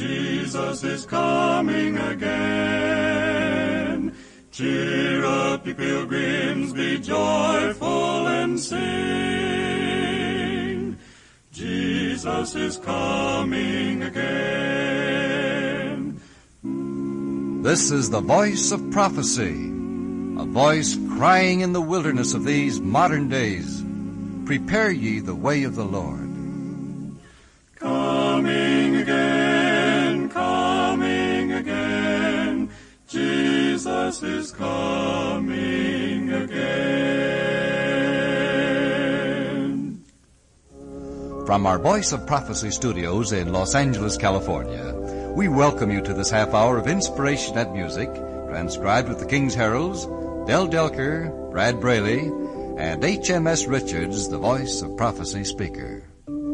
Jesus is coming again. Cheer up, ye pilgrims, be joyful and sing. Jesus is coming again. This is the voice of prophecy, a voice crying in the wilderness of these modern days. Prepare ye the way of the Lord. Coming again, Jesus is coming again. From our Voice of Prophecy studios in Los Angeles, California, we welcome you to this half hour of inspiration and music, transcribed with the King's Heralds, Del Delker, Brad Braley, and HMS Richards, the Voice of Prophecy speaker.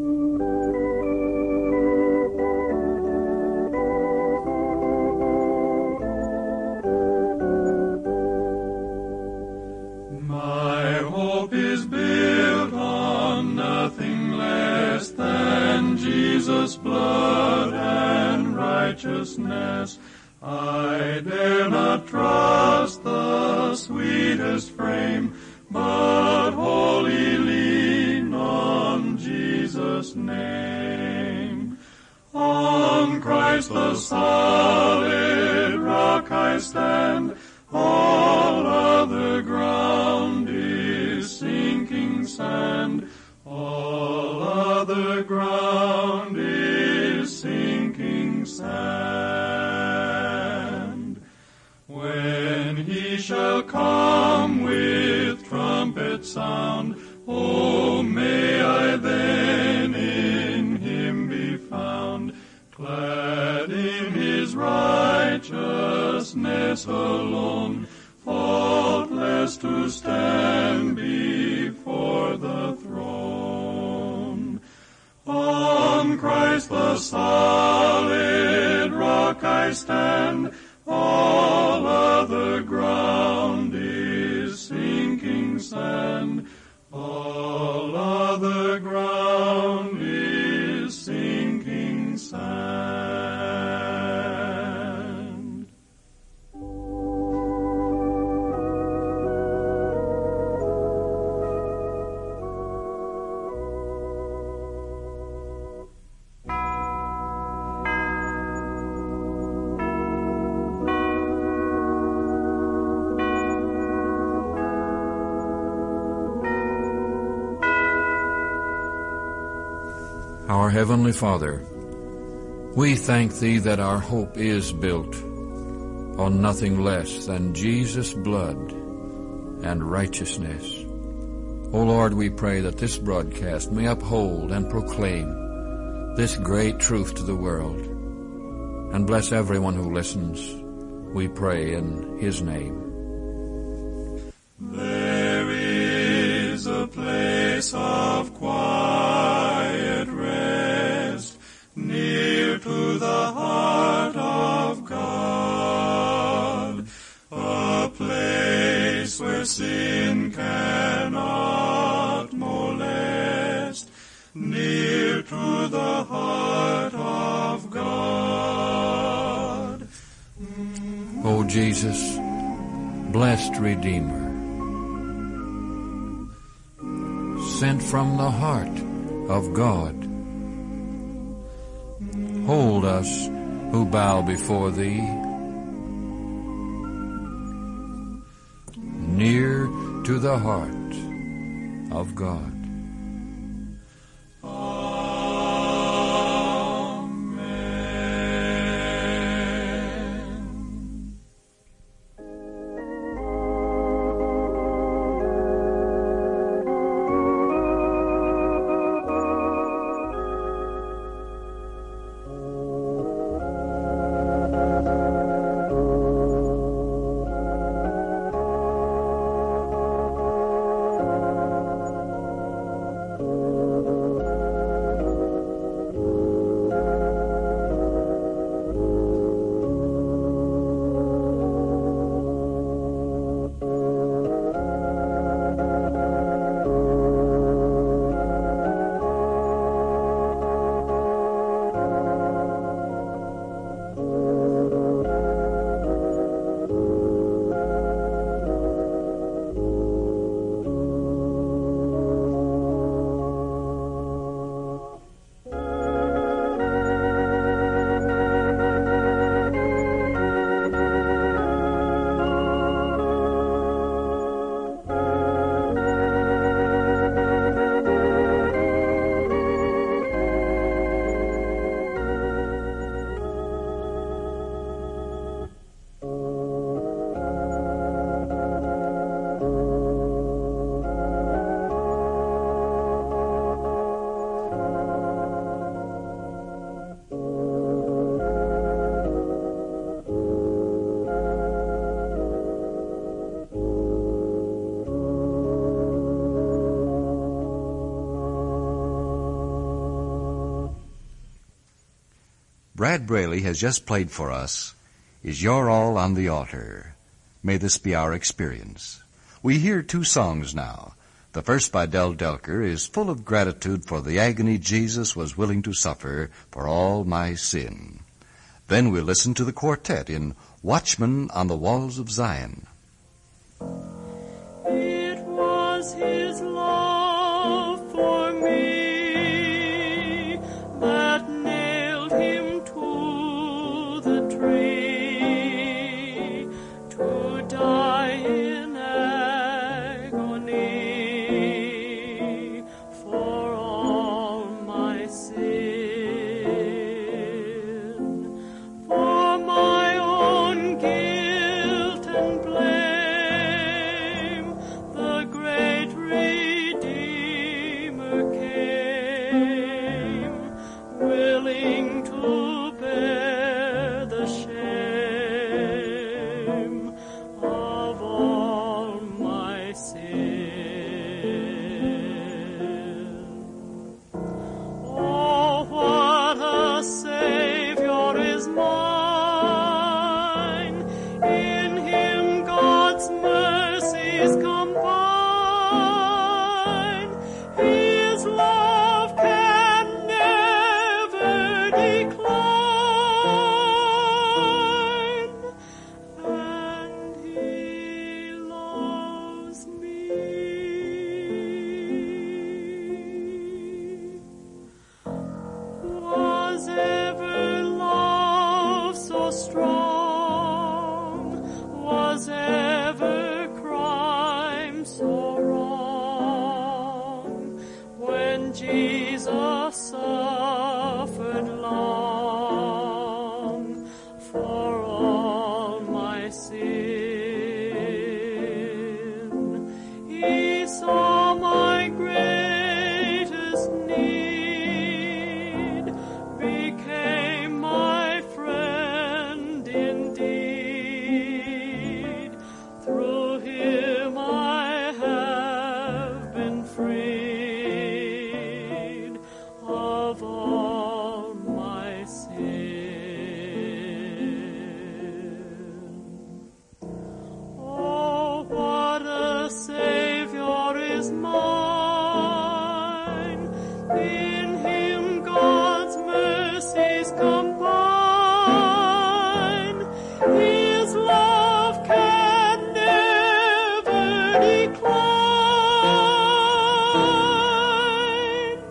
My hope is built on nothing less than Jesus' blood and righteousness. I dare not trust the sweetest frame, but wholly lean on Jesus' name. On Christ the solid rock I stand, all other ground is sinking sand. All other ground is sinking sand. When he shall come with trumpet sound, oh, may I then in him be found, clad in his righteousness alone, faultless to stand before the throne. On Christ the solid rock I stand, all other ground is sinking sand. All other ground is sinking sand. Our Heavenly Father, we thank Thee that our hope is built on nothing less than Jesus' blood and righteousness. O Lord, we pray that this broadcast may uphold and proclaim this great truth to the world, and bless everyone who listens, we pray in His name. There is a place of quiet rest, near to the heart of God, a place where sin cannot molest, near to the heart of God. O Jesus, blessed Redeemer, sent from the heart of God, hold us who bow before Thee, near to the heart of God. Brad Braley has just played for us, Is Your All on the Altar? May this be our experience. We hear two songs now. The first, by Del Delker, is full of gratitude for the agony Jesus was willing to suffer for all my sin. Then we'll listen to the quartet in Watchman on the Walls of Zion. It was His love for me that nailed Him to the tree, to die in agony for all my sin, for my own guilt and blame. The great Redeemer came, willing to bear the shame of all my sin. Oh, what a Savior is mine! In Him God's mercies combine. His love can never decline, and He loves me. Was ever love so strong? Was ever crime so wrong? When Jesus suffered long for all my sin, He saw my greatest need, became my friend indeed. Through Him I have been freed of all my sin. Oh, what a Savior is mine! In Him God's mercies combine. His love can never decline,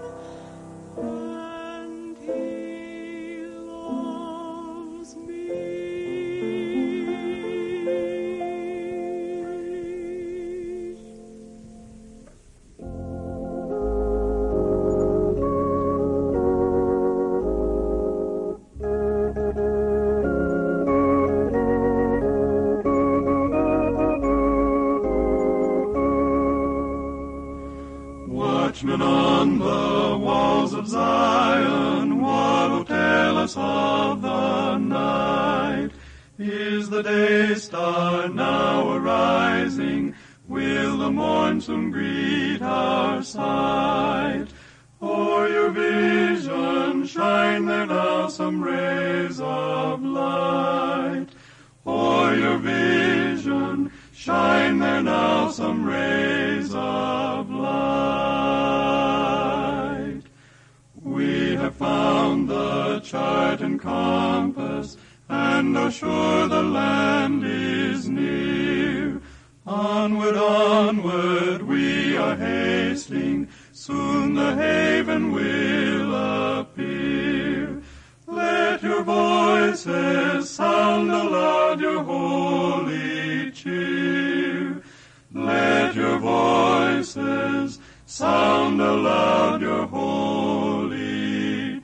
and He loves me. Watchmen on the walls of Zion, what will tell us of the night? Is the day star now arising? Will the morn soon greet our sight? O'er your vision shine there now some rays of light. O'er your vision shine there now some rays of light. We have found the chart and compass, and are sure the land is near. Onward, onward, we are hasting, soon the haven will appear. Let your voices sound aloud your holy cheer. Let your voices sound aloud your holy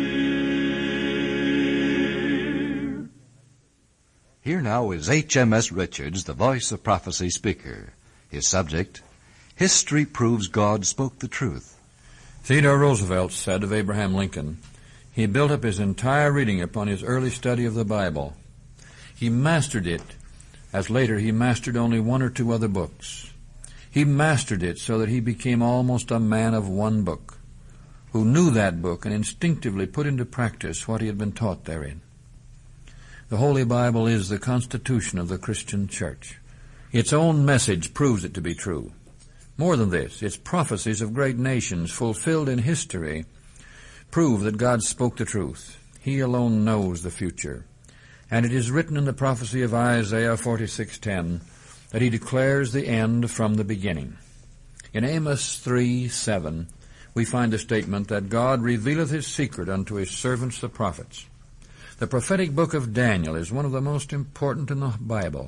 cheer. Here now is H.M.S. Richards, the Voice of Prophecy speaker. His subject, History Proves God Spoke the Truth. Theodore Roosevelt said of Abraham Lincoln, he built up his entire reading upon his early study of the Bible. He mastered it, as later he mastered only one or two other books. He mastered it so that he became almost a man of one book. who knew that book and instinctively put into practice what he had been taught therein. The Holy Bible is the constitution of the Christian church. Its own message proves it to be true. More than this, its prophecies of great nations fulfilled in history prove that God spoke the truth. He alone knows the future. And it is written in the prophecy of Isaiah 46:10 that he declares the end from the beginning. In Amos 3:7, we find a statement that God revealeth his secret unto his servants the prophets. The prophetic book of Daniel is one of the most important in the Bible.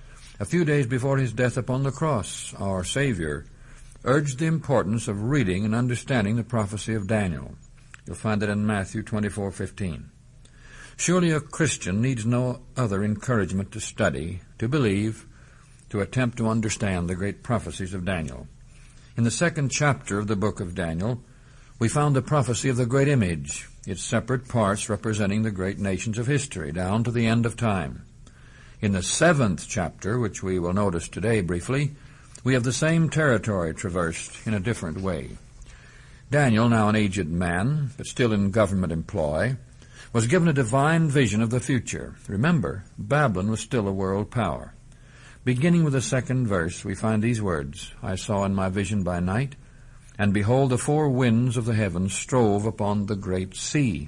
A few days before his death upon the cross, our Savior urged the importance of reading and understanding the prophecy of Daniel. You'll find it in Matthew 24:15. Surely a Christian needs no other encouragement to study, to believe, to attempt to understand the great prophecies of Daniel. In the 2nd chapter of the book of Daniel, we found the prophecy of the great image, its separate parts representing the great nations of history, down to the end of time. In the 7th chapter, which we will notice today briefly, we have the same territory traversed in a different way. Daniel, now an aged man, but still in government employ, was given a divine vision of the future. Remember, Babylon was still a world power. Beginning with the 2nd verse, we find these words, I saw in my vision by night, and behold, the 4 winds of the heavens strove upon the great sea,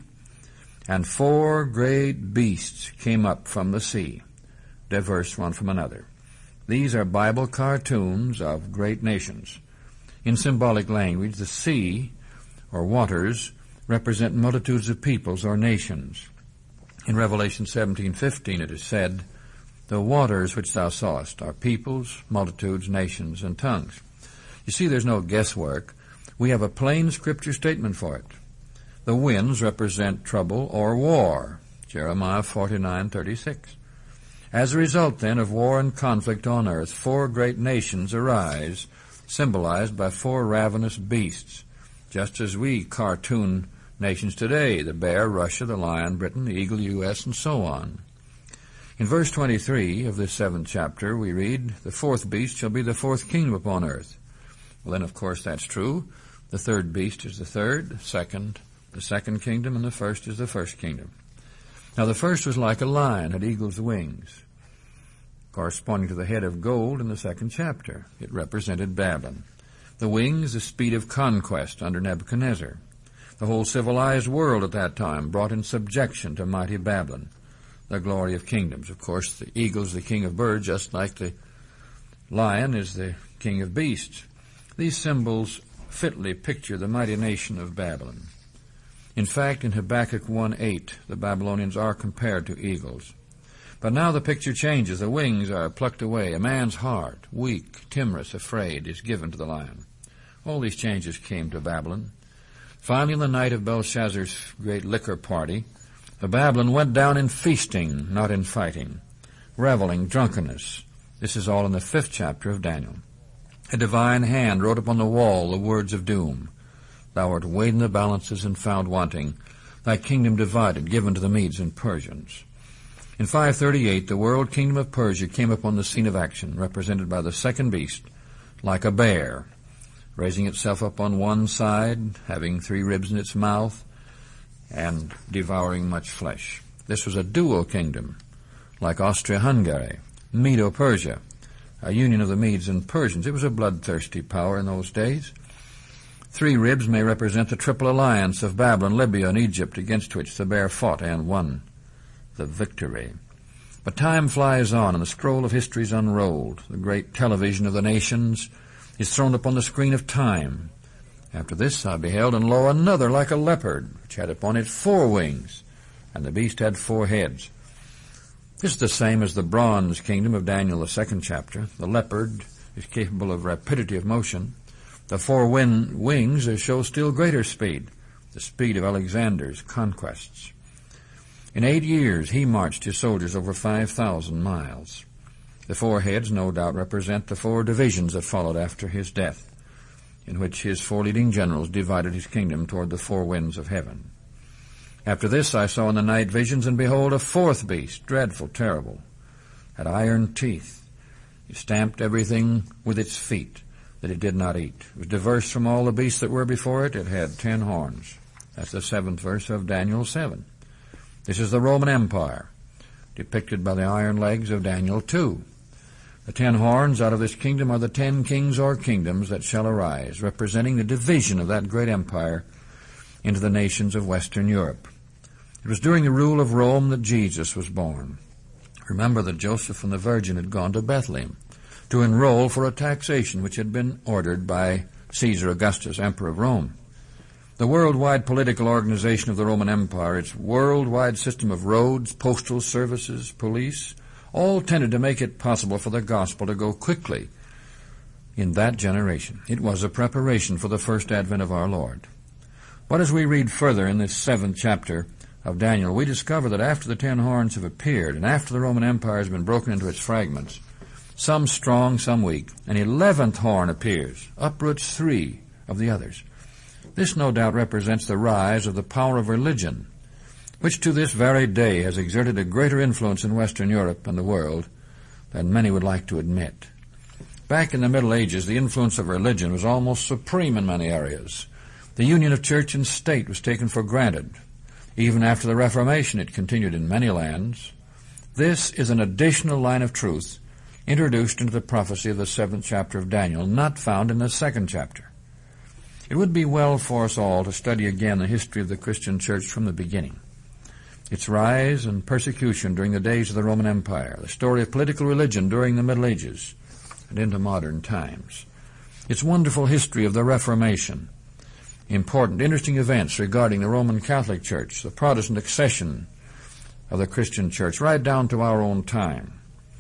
and 4 great beasts came up from the sea, diverse one from another. These are Bible cartoons of great nations. In symbolic language, the sea, or waters, represent multitudes of peoples or nations. In Revelation 17:15 it is said, the waters which thou sawest are peoples, multitudes, nations, and tongues. You see, there's no guesswork. We have a plain scripture statement for it. The winds represent trouble or war, Jeremiah 49:36. As a result, then, of war and conflict on earth, 4 great nations arise, symbolized by 4 ravenous beasts, just as we cartoon nations today, the bear, Russia, the lion, Britain, the eagle, U.S., and so on. In verse 23 of this 7th chapter, we read, the 4th beast shall be the 4th kingdom upon earth. Well, then, of course, that's true. The 3rd beast is the 3rd, the 2nd kingdom, and the 1st is the 1st kingdom. Now, the 1st was like a lion, had eagle's wings, corresponding to the head of gold in the 2nd chapter. It represented Babylon. The wings, the speed of conquest under Nebuchadnezzar. The whole civilized world at that time brought in subjection to mighty Babylon, the glory of kingdoms. Of course, the eagle is the king of birds, just like the lion is the king of beasts. These symbols fitly picture the mighty nation of Babylon. In fact, in Habakkuk 1:8, the Babylonians are compared to eagles. But now the picture changes. The wings are plucked away. A man's heart, weak, timorous, afraid, is given to the lion. All these changes came to Babylon. Finally, in the night of Belshazzar's great liquor party, the Babylon went down in feasting, not in fighting, reveling, drunkenness. This is all in the 5th chapter of Daniel. A divine hand wrote upon the wall the words of doom. Thou art weighed in the balances and found wanting. Thy kingdom divided, given to the Medes and Persians. In 538, the world kingdom of Persia came upon the scene of action, represented by the 2nd beast, like a bear, raising itself up on one side, having 3 ribs in its mouth, and devouring much flesh. This was a dual kingdom, like Austria-Hungary, Medo-Persia, a union of the Medes and Persians. It was a bloodthirsty power in those days. 3 ribs may represent the triple alliance of Babylon, Libya, and Egypt, against which the bear fought and won the victory. But time flies on, and the scroll of history is unrolled. The great television of the nations is thrown upon the screen of time. After this I beheld, and lo, another like a leopard, which had upon it 4 wings, and the beast had 4 heads. This is the same as the bronze kingdom of Daniel, the 2nd chapter. The leopard is capable of rapidity of motion. The 4 wings show still greater speed, the speed of Alexander's conquests. In 8 years he marched his soldiers over 5,000 miles. The 4 heads no doubt represent the 4 divisions that followed after his death, in which his 4 leading generals divided his kingdom toward the 4 winds of heaven. After this I saw in the night visions, and behold, a 4th beast, dreadful, terrible, had iron teeth. It stamped everything with its feet. that it did not eat. It was diverse from all the beasts that were before it. It had 10 horns. That's the 7th verse of Daniel 7. This is the Roman Empire, depicted by the iron legs of Daniel 2. The 10 horns out of this kingdom are the 10 kings or kingdoms that shall arise, representing the division of that great empire into the nations of Western Europe. It was during the rule of Rome that Jesus was born. Remember that Joseph and the Virgin had gone to Bethlehem to enroll for a taxation which had been ordered by Caesar Augustus, Emperor of Rome. The worldwide political organization of the Roman Empire, its worldwide system of roads, postal services, police, all tended to make it possible for the gospel to go quickly in that generation. It was a preparation for the first advent of our Lord. But as we read further in this 7th chapter of Daniel, we discover that after the 10 horns have appeared, and after the Roman Empire has been broken into its fragments, some strong, some weak, an 11th horn appears, uproots 3 of the others. This no doubt represents the rise of the power of religion, which to this very day has exerted a greater influence in Western Europe and the world than many would like to admit. Back in the Middle Ages, the influence of religion was almost supreme in many areas. The union of church and state was taken for granted. Even after the Reformation, it continued in many lands. This is an additional line of truth introduced into the prophecy of the 7th chapter of Daniel, not found in the 2nd chapter. It would be well for us all to study again the history of the Christian church from the beginning. Its rise and persecution during the days of the Roman Empire, the story of political religion during the Middle Ages and into modern times. Its wonderful history of the Reformation, important, interesting events regarding the Roman Catholic Church, the Protestant accession of the Christian church, right down to our own time.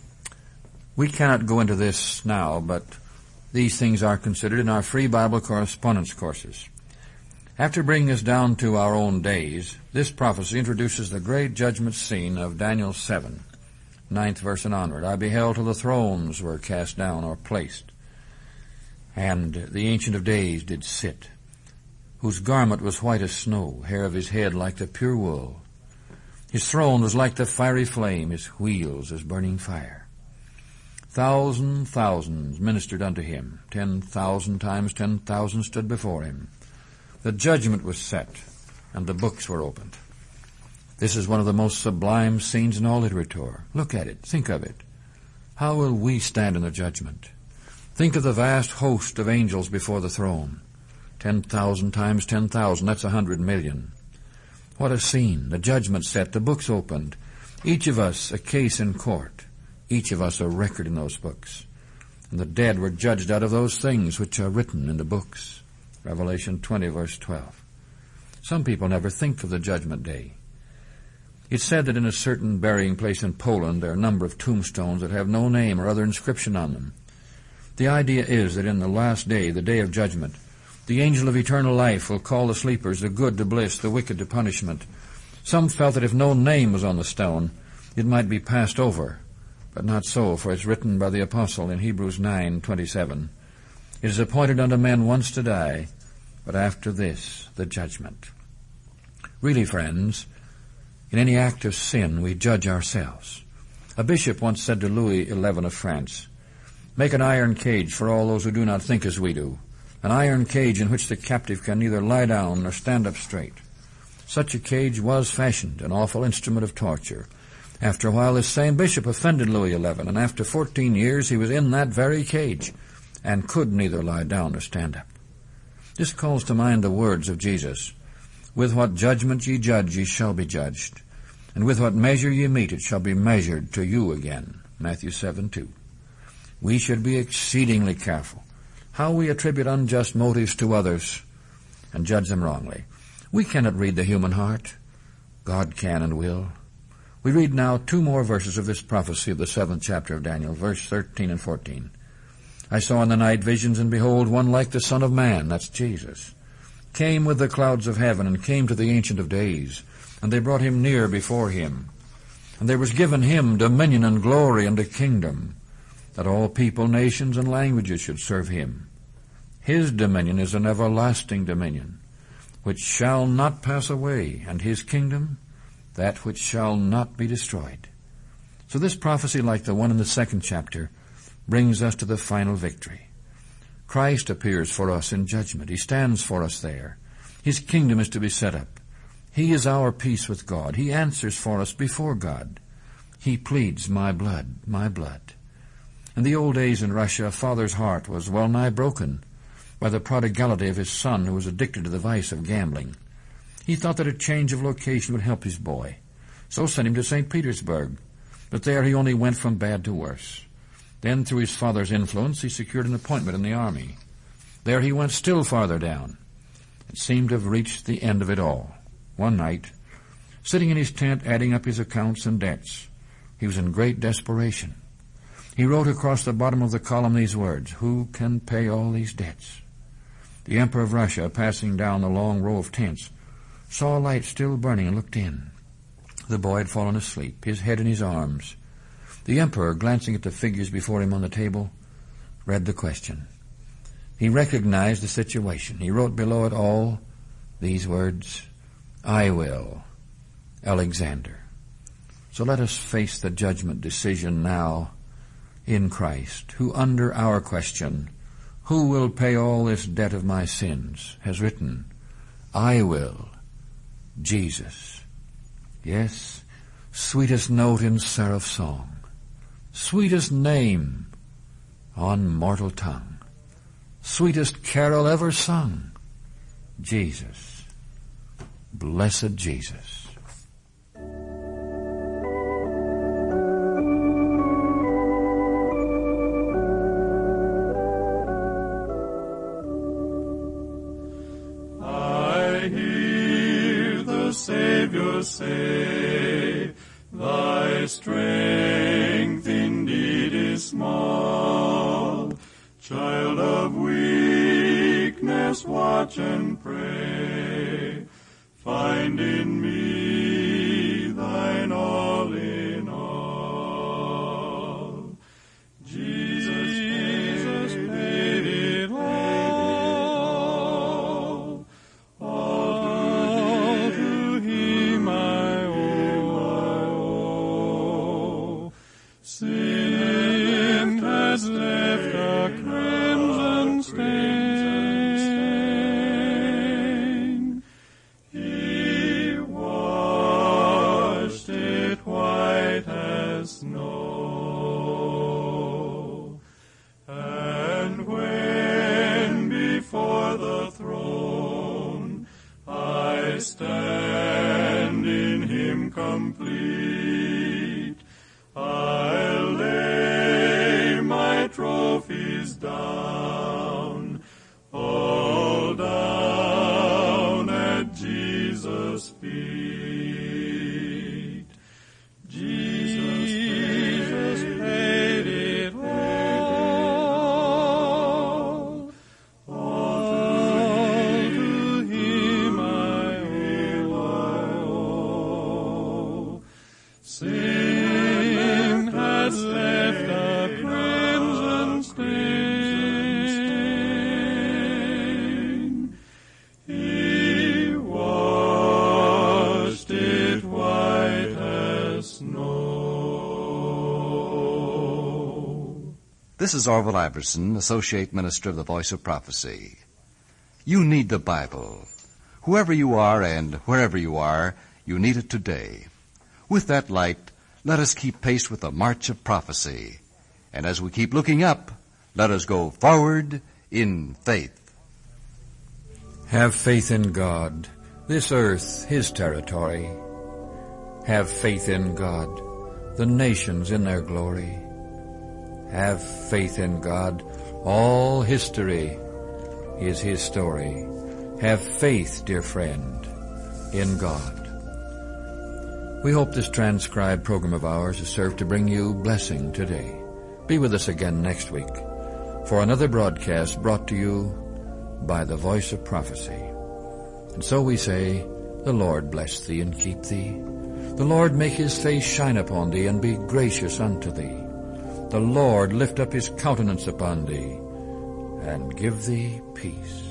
We cannot go into this now, but these things are considered in our free Bible correspondence courses. After bringing us down to our own days, this prophecy introduces the great judgment scene of Daniel 7, 9th verse and onward. I beheld till the thrones were cast down or placed, and the Ancient of Days did sit, whose garment was white as snow, hair of his head like the pure wool. His throne was like the fiery flame, his wheels as burning fire. Thousands ministered unto him. 10,000 times 10,000 stood before him. The judgment was set, and the books were opened. This is one of the most sublime scenes in all literature. Look at it. Think of it. How will we stand in the judgment? Think of the vast host of angels before the throne. 10,000 times 10,000, that's 100 million. What a scene. The judgment set, the books opened. Each of us a case in court. Each of us a record in those books. And the dead were judged out of those things which are written in the books. Revelation 20, verse 12. Some people never think of the judgment day. It's said that in a certain burying place in Poland there are a number of tombstones that have no name or other inscription on them. The idea is that in the last day, the day of judgment, the angel of eternal life will call the sleepers, the good to bliss, the wicked to punishment. Some felt that if no name was on the stone, it might be passed over. But not so, for it's written by the apostle in Hebrews 9:27. It is appointed unto men once to die, but after this, the judgment. Really, friends, in any act of sin, we judge ourselves. A bishop once said to Louis XI of France, "Make an iron cage for all those who do not think as we do, an iron cage in which the captive can neither lie down nor stand up straight." Such a cage was fashioned, an awful instrument of torture. After a while, this same bishop offended Louis XI, and after 14 years he was in that very cage and could neither lie down nor stand up. This calls to mind the words of Jesus, "With what judgment ye judge, ye shall be judged, and with what measure ye mete, it shall be measured to you again." Matthew 7:2. We should be exceedingly careful how we attribute unjust motives to others and judge them wrongly. We cannot read the human heart. God can and will. We read now 2 more verses of this prophecy of the 7th chapter of Daniel, verse 13 and 14. I saw in the night visions, and behold, one like the Son of Man, that's Jesus, came with the clouds of heaven, and came to the Ancient of Days, and they brought him near before him. And there was given him dominion and glory and a kingdom, that all people, nations, and languages should serve him. His dominion is an everlasting dominion, which shall not pass away, and his kingdom that which shall not be destroyed. So this prophecy, like the one in the 2nd chapter, brings us to the final victory. Christ appears for us in judgment. He stands for us there. His kingdom is to be set up. He is our peace with God. He answers for us before God. He pleads, my blood, my blood. In the old days in Russia, a father's heart was well nigh broken by the prodigality of his son, who was addicted to the vice of gambling. He thought that a change of location would help his boy, so sent him to St. Petersburg. But there he only went from bad to worse. Then, through his father's influence, he secured an appointment in the army. There he went still farther down. It seemed to have reached the end of it all. One night, sitting in his tent adding up his accounts and debts, he was in great desperation. He wrote across the bottom of the column these words, "Who can pay all these debts?" The Emperor of Russia, passing down the long row of tents, saw a light still burning and looked in. The boy had fallen asleep, his head in his arms. The Emperor, glancing at the figures before him on the table, read the question. He recognized the situation. He wrote below it all these words, "I will, Alexander." So let us face the judgment decision now in Christ, who under our question, "Who will pay all this debt of my sins?" has written, "I will, Jesus." Yes, sweetest note in seraph song, sweetest name on mortal tongue, sweetest carol ever sung, Jesus, blessed Jesus. Savior say, thy strength indeed is small. Child of weakness, watch and pray. Find in me thine all in all. Jesus paid it all. All to him I owe. Sin has left a crimson stain. He washed it white as snow. And when before the throne I stand in him complete, I'll lay my trophies down, all down at Jesus' feet. Jesus paid it all. All to him I owe. Sin has left a crimson stain. He washed it white as snow. This is Orville Iverson, Associate Minister of the Voice of Prophecy. You need the Bible. Whoever you are and wherever you are, you need it today. With that light, let us keep pace with the march of prophecy. And as we keep looking up, let us go forward in faith. Have faith in God, this earth His territory. Have faith in God, the nations in their glory. Have faith in God, all history is His story. Have faith, dear friend, in God. We hope this transcribed program of ours has served to bring you blessing today. Be with us again next week for another broadcast brought to you by the Voice of Prophecy. And so we say, the Lord bless thee and keep thee. The Lord make his face shine upon thee and be gracious unto thee. The Lord lift up his countenance upon thee and give thee peace.